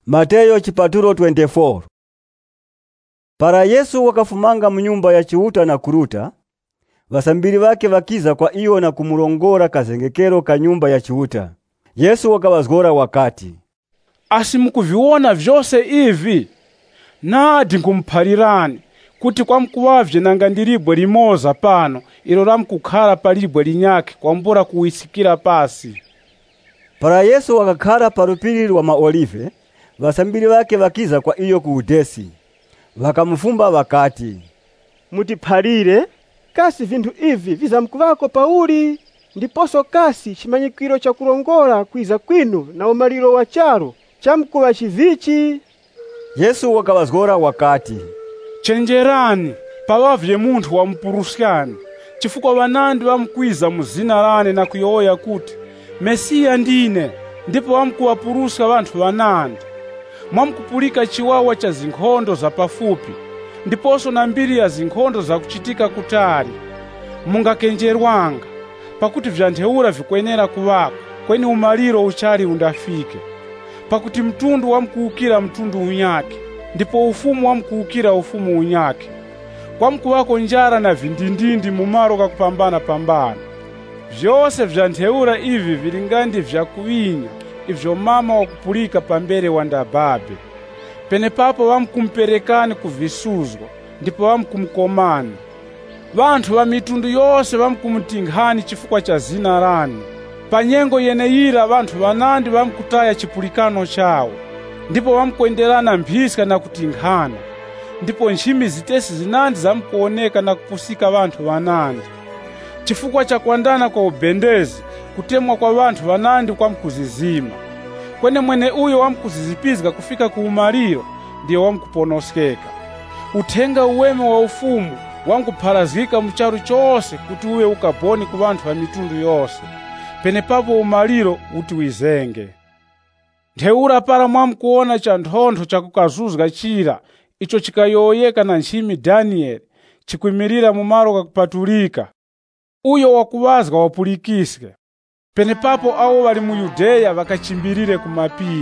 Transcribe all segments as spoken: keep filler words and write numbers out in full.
Mateyo chipatulo ishirini na nne. Para Yesu wakafumanga mnyumba ya chiuta na kuruta, vasambiri wake wakiza kwa iyo na kumurongora kazengekero ka nyumba ya chiuta. Yesu wakawazgora wakati, asimukuviona vyose ivi? Nadi nkumphalirani kuti kwa mkuwavye nanga ndiribwe limoza pano ilo lamkukhala palibwe linyake kwambura kuwisikira pasi. Para Yesu wakakhala parupiri lwa maolive, vasambiri wake wakiza kwa iyo kuudesi. Wakamufumba wakati, mutiphalire kasi vintu ivi vizamkuvako pauli, ndiposo kasi chimanyikiro cha kulongora kwiza kwinu na umaliro wa charo chamkuwa chivichi. Yesu wakawazgora wakati, chenjerani pawavye munthu wa mpurusyani, chifukwa wanandi wamkwiza muzina lane na kuyoya kuti Mesiya ndine, ndipo wamkuwapurusya wanthu wanandi. Mwamkupulika chiwawa cha zinkhondo za pafupi, ndiposo na mbiri ya zinkhondo za kuchitika kutali. Mungakenjerwanga, pakuti vyantheura vikwenera kuwako, kweni umaliro uchali undafike. Pakuti mtundu wamkuukira mtundu unyake, ndipo ufumu wamkuukira ufumu unyake. Kwa mkuwako njara na vindindindi mumaro kakupambana pambana. Vyose vyantheura ivi vilingandi vya kuwinya, ivyo mama wakupulika pambere wandababe. Pene papo wamkumperekani kuvisuzwa, ndipo wamkumkomani. Vanthu wa mitundu yose wamkumtinghani chifukwa cha zina lani. Panyengo yeneyira vanthu wanandi wamkutaya chipulikano chawo, ndipo wamkwenderana mphiska na kutinghana. Ndipo nchimi zitesi zinandi zamkuoneka na kupusika vanthu wanandi. Chifukwa cha kuandana kwa ubendezi, kutemwa kwa vanthu wanandi kwa mkuzizima. Kwene mwene uyo wamkuzizipizga kufika kuumaliro, ndiyo wamkuponoskeka. Utenga uweme wa ufumu wamkupharazika mcharu chose kuti uwe ukaboni ku vanthu wa mitundu yose. Pene papo umaliro uti wizenge. Ntheura para mwamkuona cha nthontho cha kukazuzga chira, icho chikayoyeka na nchimi Danieli, chikwimirira mumaro kakupatulika. Uyo wakuwazga wapulikiske. Pene papo awo wali mu Yudeya wakachimbirire kumapiri.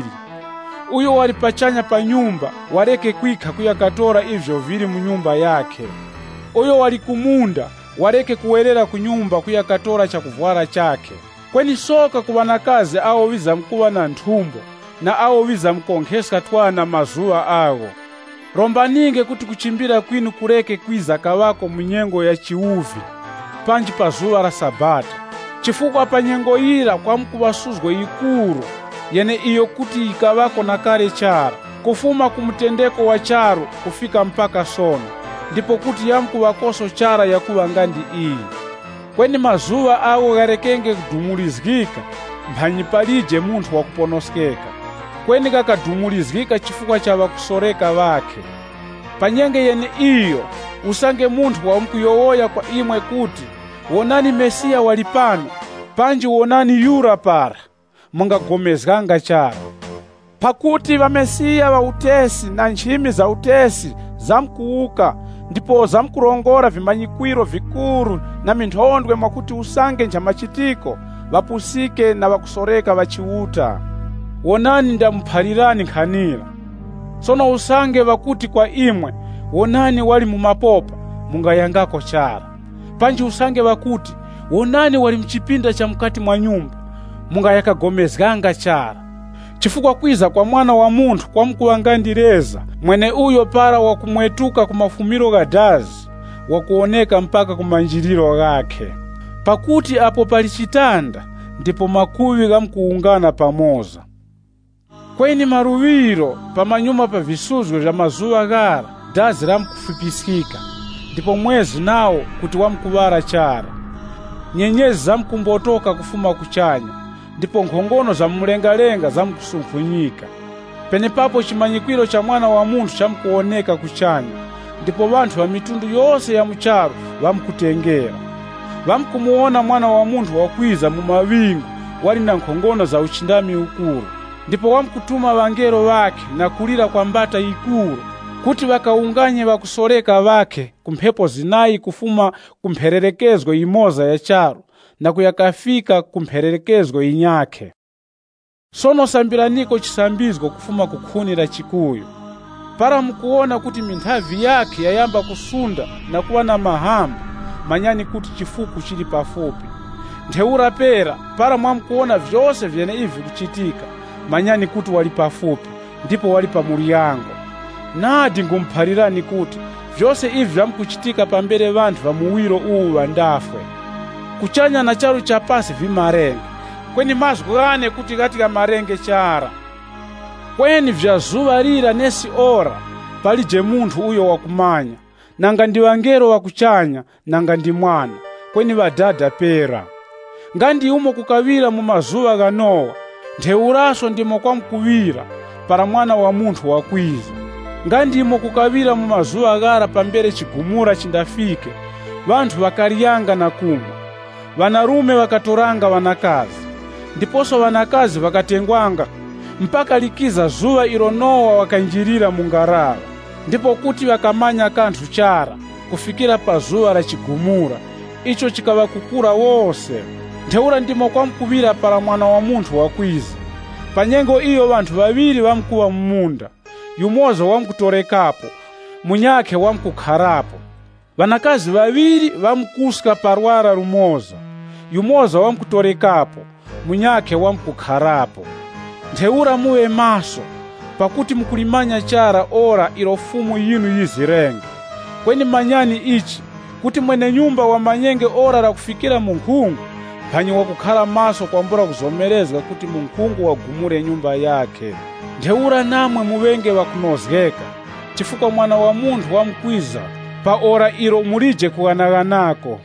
Uyo wali pachanya pa nyumba, wareke kwika kuyakatora ivyo vili mu nyumba yake. Uyo wali kumunda, wareke kuwerera kunyumba kuyakatora cha kuvwara chake. Kweni soka kuwanakazi awo wiza mkuwa na nthumbo, na awo wiza mkonkeska twana mazuwa awo. Rombaninge kuti kuchimbira kwinu kureke kwiza kawako munyengo ya chiuvi, panji pa zuwa la Sabata. Chifukwa pa nyengo ira kwa mkuwasuzgo ikuru, yene iyo kuti ikawako na kare chara, kufuma kumtendeko wa charo kufika mpaka sono, ndipo kuti yamku wakoso chara ya kuwa ngandi iyi. Kweni mazuwa awo garekenge kudumulizgika, mphanyi palije munthu wakuponoskeka. Kweni kakadumulizgika chifukwa cha wakusoreka wake. Panyenge yene iyo, usange munthu wamkuyowoya kwa imwe kuti, wonani Mesiya walipano, panji wonani yura para, mungagomezganga charo. Pakuti wa Mesiya wa utesi na nchimi za utesi zamkuuka, ndipo zamkurongora vimanyikwiro vikuru na minthondwe mwakuti usange njamachitiko, wapusike na wakusoreka wachiuta. Wonani ndamuphalirani nkhanira. Sono usange wakuti kwa imwe, wonani wali mumapopa, mungayangako chara. Panji usange wakuti, wonani wali mchipinda cha mkati mwa nyumba, mungayakagomezganga chara. Chifukwa kwiza kwa mwana wa munthu kwa mkuwangandireza, mwene uyo para wakumwetuka kumafumiro gadazi, wakuoneka mpaka kumanjiriro gake. Pakuti apo palichitanda, ndipo makuwi gamkuungana pamoza. Kweni maruwiro pamanyuma pa visuzgo vya mazuwa gara, dazi ramkufipisikika, ndipo mwezi nawo kuti wamkuwara chara. Nyenyezi zamkumbotoka kufuma kuchanya, ndipo nkhongono za mlengalenga zamkusumfunyika. Pene papo chimanyikwiro cha mwana wa munthu chamkuoneka kuchanya, ndipo vanthu wa mitundu yose ya mcharo vamkutengera. Vamkumuona mwana wa munthu wakwiza mu mawingu wali na nkhongono za uchindami ukuru, ndipo wamkutuma wangelo wake na kulira kwa mbata ikuru, kuti wakaunganye wakusoreka wake kumphepo zinayi kufuma kumphererekezgo imoza ya charo, na kuyakafika kumphererekezgo inyake. sono sambiraniko chisambizgo kufuma kukhunira chikuyu. Para mukuona kuti minthavi yake yayamba kusunda na kuwa na mahamba, manyani kuti chifuku chili pafupi. Ntheura pera, para mwamukuona vyose vyene ivi kuchitika, manyani kuti wali pafupi, ndipo wali pa mulyango. Nadi ngumphalirani kuti vyose ivi vyamukuchitika pambere vanthu va muwiro uwu wandafwe. Kuchanya na chalo cha pasi vimarenge, kweni mazgane kuti katika marenge chara. Kweni vya zuva lira nesi ora, palije munthu uyo wakumanya, nanga ndi wangero wakuchanya, nanga ndi mwana, kweni vadada pera. Ngandi umo kukawira mu mazuva ga Nowa, ntheuraso ndimo kwa mkuwira, para mwana wa munthu wakwiza. Ngandi imo kukawira mu mazuva agara pambere chigumura chindafike, vanthu vakariyanga na kumwa. Vanarume vakatoranga vanakazi, ndiposo vanakazi vakatengwanga, mpaka likiza zuva ilo Nowa wakanjirira mungarala. Ndipo kuti vakamanya kanthu chara, kufikira pa zuva la chigumura, icho chikavakukura wose. Ntheura ndimo kwa mkuwira para mwana wa munthu wakwiza. Panyengo iyo vanthu vaviri vamkuwa mmunda, yumoza wamkutorekapo, munyake wamkukharapo. Vanakazi vaviri vamkuska parwara rumoza, yumoza wamkutorekapo, munyake wamkukharapo. Ntheura muwe maso, pakuti mukulimanya chara ora ilo fumu yinu yizirenge. Kweni manyani ichi, kuti mwene nyumba wa manyenge ora la kufikira munkhungu, panyi wakukhala maso kwambura kuzomerezga kuti munkhungu wagumure nyumba yake. Ntheura namwe muwenge wakunozgeka, chifukwa mwana wa munthu wamkwiza, pa ora ilo mulije kuganaghanako.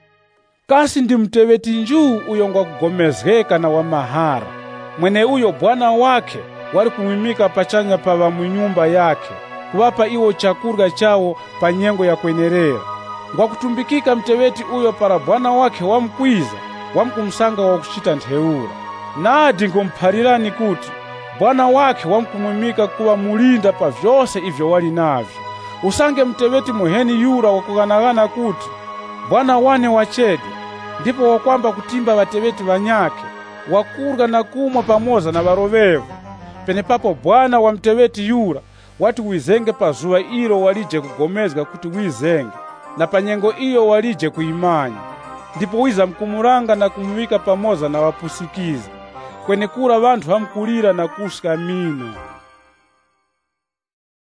Kasi ndi mteweti njuu uyo ngwakugomezgeka na wamahara, mwene uyo bwana wake wali kumwimika pachanya pa vamunyumba yake, kuwapa iwo chakurga chawo pa nyengo ya kwenerera. Ngwakutumbikika mteweti uyo para bwana wake wamkwiza, wamkumsanga wakuchita ntheura. Nadi ngumphalirani kuti bwana wake wamkumwimika kuwa mulinda pa vyose ivyo wali navyo. Usange mteweti muheni yura wakuganagana kuti bwana wane wachede, ndipo wakwamba kutimba vateweti vanyake, wakurga na kumwa pamoza na varovevu. Penepapo bwana wa mteweti yura wati wizenge pa zuva ilo walije kugomezga kuti wizenge, na panyengo iyo walije kuimanya. Ndipo wiza mkumuranga na kumwika pamoza na wapusikiza, kwenekura vanthu hamkulira na kuska mino.